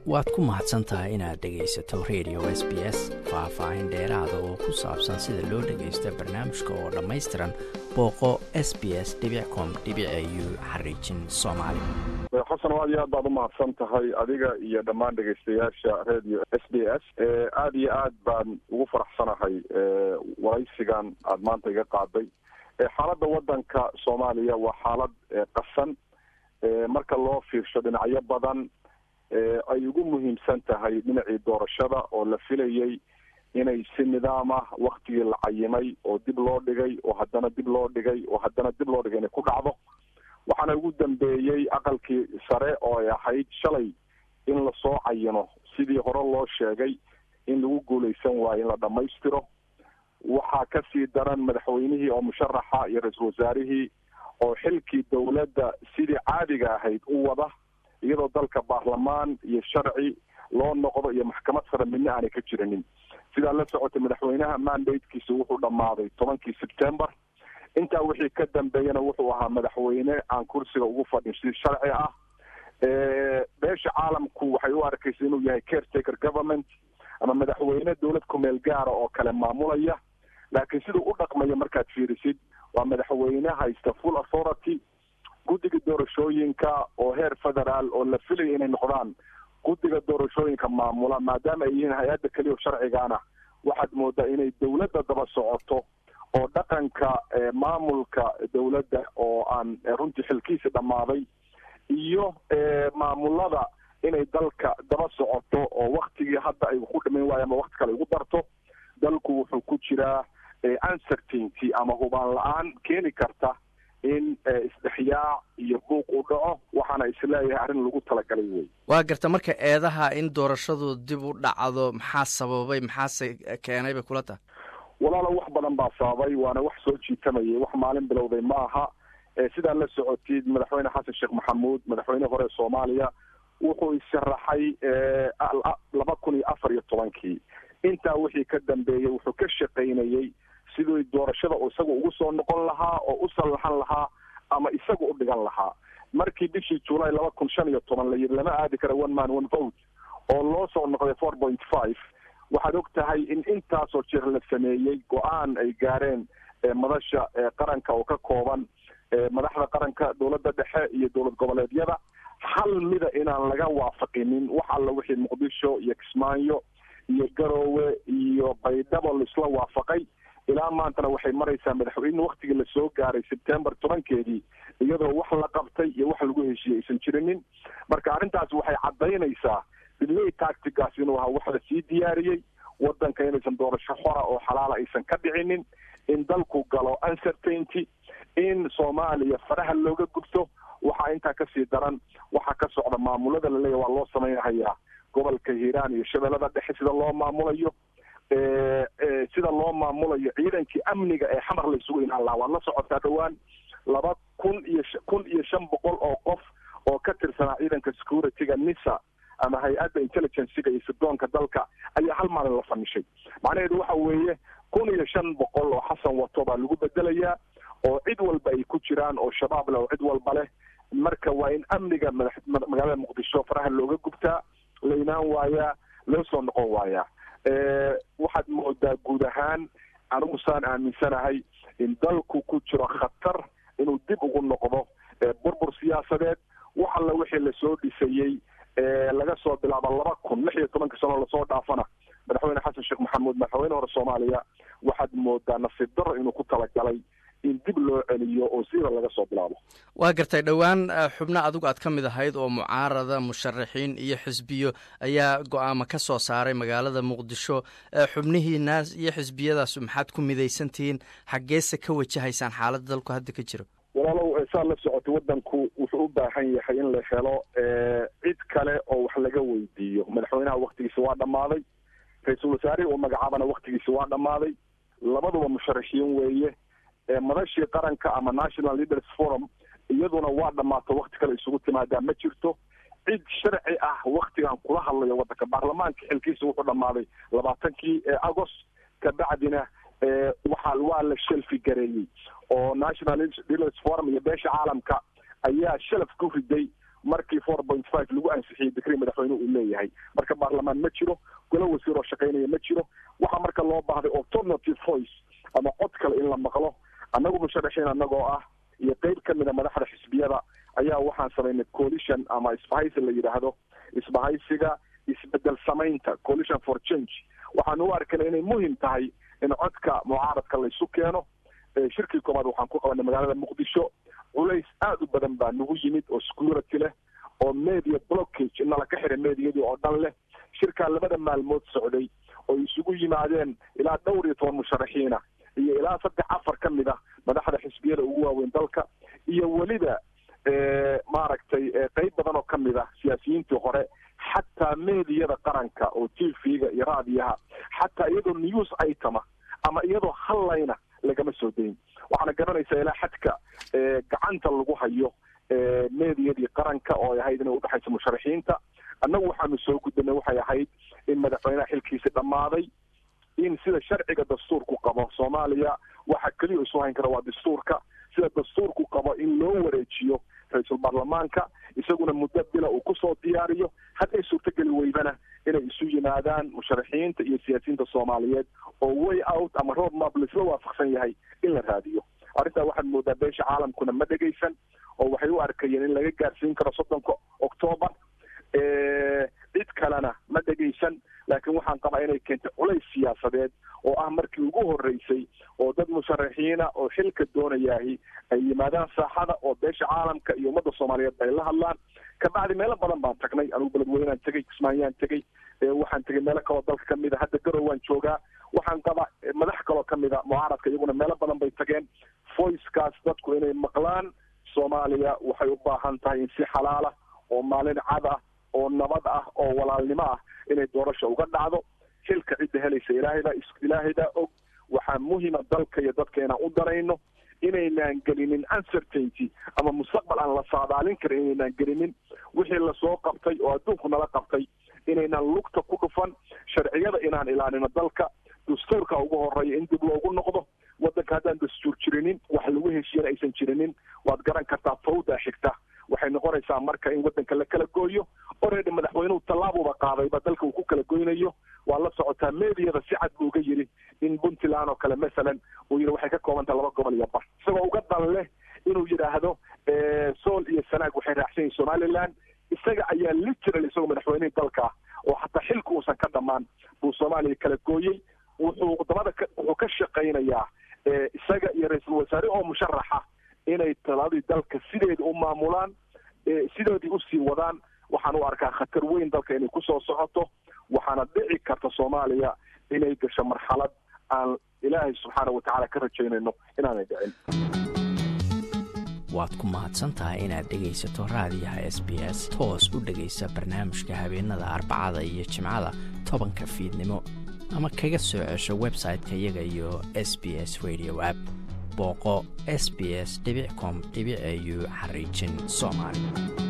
waad ku mahadsantahay inaad dhegaysato radio SBS faahfaahin dheeraada oo ku saabsan sida loo dhagaysto barnaamijka oo dhammaystiran booqo sbs.com.au/Soomaali. xasan aad iyo aad baad u mahadsan tahay adiga iyo dhammaan dhegaystayaasha radio SBS. aad iyo aad baan ugu faraxsanahay waraysigan aad maanta iga qaaday. xaaladda wadanka Soomaaliya waa xaalad qasan marka loo fiirsho dhinacyo badan ay ugu muhiimsan tahay dhinacii doorashada oo la filayay inay si nidaam ah waqtigii la cayimay oo dib loo dhigay oo haddana dib loo dhigay oo haddana dib loo dhigay inay ku dhacdo. waxaana ugu dambeeyey aqalkii sare oo ay ahayd shalay in lasoo cayino sidii hore loo sheegay in lagu guulaysan waayo in la dhammaystiro. waxaa kasii daran madaxweynihii oo musharaxa iyo ra-iisul wasaarihii oo xilkii dowladda sidii caadiga ahayd u wada iyadoo dalka baarlamaan iyo sharci loo noqdo iyo maxkamad sare midna aanay ka jirinin. sidaa la socotay madaxweynaha mandatekiisa wuxuu dhammaaday 10 September. intaa wixii ka dambeeyana wuxuu ahaa madaxweyne aan kursiga ugu fadhin si sharci ah. beesha caalamku waxay u arkaysa inuu yahay caretaker government ama madaxweyne dowlad kumeel gaara oo kale maamulaya, laakiin siduu u dhaqmaya markaad fiirisid waa madaxweyne haysta full authority. guddiga doorashooyinka oo heer federaal oo la filaya inay noqdaan guddiga doorashooyinka maamula maadaama ay yihiin hay-adda keliya sharcigaana waxaad moodaa inay dowladda daba socoto oo dhaqanka maamulka dowladda oo aan runtii xilkiisa dhammaaday iyo maamulada inay dalka daba socoto oo waktigii hadda ay ku dhiman waayaan ama wakti kale ugu darto. dalku wuxuu ku jiraa uncertainty ama hubaan la-aan keeni karta in isdhexyaac iyo buuq u dhaco. waxaana isleeyahay arrin lagu talagalay wey. waa garta marka eedaha in doorashadu dib u dhacdo maxaa sababay, maxaase keenay bay kula tahay? walaalo wax badan baa sababay, waana wax soo jiitamayay, wax maalin bilowday ma aha. sidaa la socotid madaxweyne xasan sheekh maxamuud madaxweyne hore Soomaaliya wuxuu isharaxay 2014. intaa wixii ka dambeeyey wuxuu ka shaqaynayay sidii doorashada oo isagu ugu soo noqon lahaa oo u sallaxan lahaa ama isagu u dhigan lahaa. markii bishii July 2015 la yiri lama aadi karo one man one vote oo loo soo noqday 4.5, waxaad og tahay in intaasoo jeer la sameeyey go-aan ay gaareen madasha qaranka oo ka kooban madaxda qaranka, dowladda dhexe iyo dowlad goboleedyada hal mida inaan laga waafaqinin wax alla wixii Muqdisho iyo Kismaayo iyo Garowe iyo Baydhabo laisla waafaqay. ilaa maantana waxay maraysaa madaxweyne waqtigii la soo gaaray September 10 iyadoo wax la qabtay iyo wax lagu heshiiyey aysan jirinin. marka arrintaas waxay cadaynaysaa delay tactics inuu ahaa wax la sii diyaariyey wadanka inaysan doorasho xora oo xalaal aysan ka dhicinin, in dalku galo uncertainty, in Soomaaliya faraha looga gubto. waxaa intaa kasii daran waxaa ka socda maamulada la leeyahay waa loo samaynayaa gobolka Hiiraan iyo Shabeellada Dhexe sida loo maamulayo sida loo maamulayo ciidankii amniga ee xamar la isugu inaan lahaa. waad la socotaa dhowaan 2,500 oo qof oo ka tirsanaa ciidanka security-ga NISA ama hay-adda intelligence-ga iyo sirdoonka dalka ayaa hal maalin la fanishay. macnaheedu waxa weeye 1,500 oo xasan wato baa lagu bedelayaa oo cid walba ay ku jiraan oo shabaab leh oo cid walba leh. marka waa in amniga magaalada Muqdisho faraha looga gubtaa, laynaan waayaa, loo soo noqon waayaa. waxaad moodaa guud ahaan anigu saan aaminsanahay in dalku ku jiro khatar inuu dib ugu noqdo burbur siyaasadeed. wax alla wixii lasoo dhisayey laga soo bilaabo 2016 sano lasoo dhaafana madaxweyne xasan sheekh maxamuud madaxweyne hore Soomaaliya waxaad moodaa nasiib darro inuu ku talagalay in dib loo celiyo oo sida laga soo bilaabo. waa gartay dhowaan xubno adigu aad ka mid ahayd oo mucaarada musharaxiin iyo xisbiyo ayaa go-aamo ka soo saaray magaalada Muqdisho. xubnihiinaas iyo xisbiyadaas maxaad ku midaysantihiin, xaggeese ka wajahaysaan xaaladda dalku hadda ka jiro? walaalow saa la socotay wadanku wuxuu u baahan yahay in la helo cid kale oo wax laga weydiiyo. madaxweynaha waqtigiisa waa dhammaaday, ra-iisul wasaarihi oo magacaabana waqtigiisa waa dhammaaday, labaduba musharaxiin weeye. madashii qaranka ama National Leaders Forum iyaduna waa dhammaato, waqti kale isugu timaadaa ma jirto. cid sharci ah waqtigan kula hadlayo wadanka baarlamaanka xilkiisa wuxuu dhammaaday 20 August. kabacdina waa la shelfi gareeyey oo National Leaders Forum iyo beesha caalamka ayaa shelf ku riday markii 4.5 lagu ansixiyey decree madaxweynuhu uu leeyahay. marka baarlamaan ma jiro, golo wasiir oo shaqaynaya ma jiro. waxaa marka loo baahday alternative voice ama cod kale in la maqlo. annagu musharaxiin annagoo ah iyo qayb ka mid a madaxda xisbiyada ayaa waxaan samaynay coalition ama isbahaysi la yidhaahdo isbahaysiga isbedel samaynta, coalition for change. waxaan u arkanay inay muhiim tahay in codka mucaaradka la isu keeno. shirkii koobaad waxaan ku qabanay magaalada muqdisho. culays aada u badan baa nagu yimid oo security leh, oo media blockage inala ka xiray mediyadii oo dhan leh. shirkaa 2 maalmood socday oo isugu yimaadeen ilaa 12 musharaxiina iyo ilaa 3-4 ka mid ah madaxda xisbiyada ugu waaweyn dalka, iyo weliba maaragtay qayb badan oo ka mid ah siyaasiyiintii hore, xataa meediyada qaranka oo TV-ga iyo raadiyaha, xataa iyadoo news itema ama iyadoo hallayna lagama soo dayn. waxaana garanaysaa ilaa xadka gacanta lagu hayo meediyadii qaranka oo ay ahayd inay udhexaysa musharaxiinta. annagu waxaanu soo gudbanay waxay ahayd in madaxweynaha xilkiisi dhammaaday, in sida sharciga dastuurku qabo Soomaaliya waxa kaliya isu hayn kara waa dastuurka, sida dastuurku qabo in loo wareejiyo ra-iisul baarlamaanka, isaguna muddo bila uu kusoo diyaariyo. hadday suurtageli weydana inay isu yimaadaan musharaxiinta iyo siyaasiyiinta Soomaaliyeed oo way out ama road map laisla waafaqsan yahay in la raadiyo. arrintaa waxaad moodaa beesha caalamkuna ma dhegaysan oo waxay u arkayeen in laga gaarsiin karo 30 Oktoobar. cid kalena ma dhegaysan, laakiin waxaan qabaa inay keentay culays siyaasadeed oo ah markii ugu horreysay oo dad musharaxiina oo xilka doonayaahi ay yimaadaan saaxada oo beesha caalamka iyo ummadda Soomaaliyeed ay la hadlaan. kabacdi meelo badan baan tagnay, anigu beledweynaan tegey, kismaayaan tegey, waxaan tegey meelo kaloo dalka ka mid a, hadda garow waan joogaa. waxaan qabaa madax kaloo ka mid a mucaaradka iyaguna meelo badan bay tageen. voicekaas dadku inay maqlaan. Soomaaliya waxay u baahan tahay in si xalaala oo maalin cad ah oo nabad ah oo walaalnimo ah inay doorasho uga dhacdo. xilka cidda helaysa ilaahayda og. waxaa muhiima dalka iyo dadka inaan u darayno, inaynaan gelinin uncertainty ama mustaqbal aan la saadaalin karin, inaynaan gelinin wixii lasoo qabtay oo adduunku nala qabtay, inaynaan lugta ku dhufan. sharciyada inaan ilaalino dalka, dastuurka ugu horeeya in dib loogu noqdo. waddanka haddaan dastuur jirinin, wax lagu heshiiyana aysan jirinin, waad garan kartaa fawda xigta. waxay noqonaysaa marka in waddanka la kala gooyo. already madaxweynuhu tallaabuba qaadayba dalka uu ku kala goynayo. waa la socotaa meediyada si cad buu uga yidhi in Puntland oo kale masalan uu yidhi waxay ka koobantahay 2 gobol iyo bar, isagoo uga dan leh inuu yidhaahdo Sool iyo Sanaag waxay raacsan yihiin Somaliland. isaga ayaa literally isagoo madaxweynihii dalka oo xataa xilka uusan ka dhammaan buu Soomaaliya kala gooyey. wuxuu ka shaqaynayaa isaga iyo ra-iisul wasaare oo musharaxa inay taladii dalka sideeda u maamulaan, sidoodii usii wadaan. waxaan u arkaa khatar weyn dalka inay kusoo socoto. waxaana dhici karta Soomaaliya inay gasho marxalad aan ilaahay subxaana watacaala ka rajaynayno inaanay dhicin. waad ku mahadsantahay inaad dhegaysato raadiyaha SBS. toos u dhegaysa barnaamijka habeenada Arbacada iyo Jimcada 10 fiidnimo, ama kaga soo cesho website-ka iyaga iyo SBS Radio app. booqo sbs.com.au/Soomaali.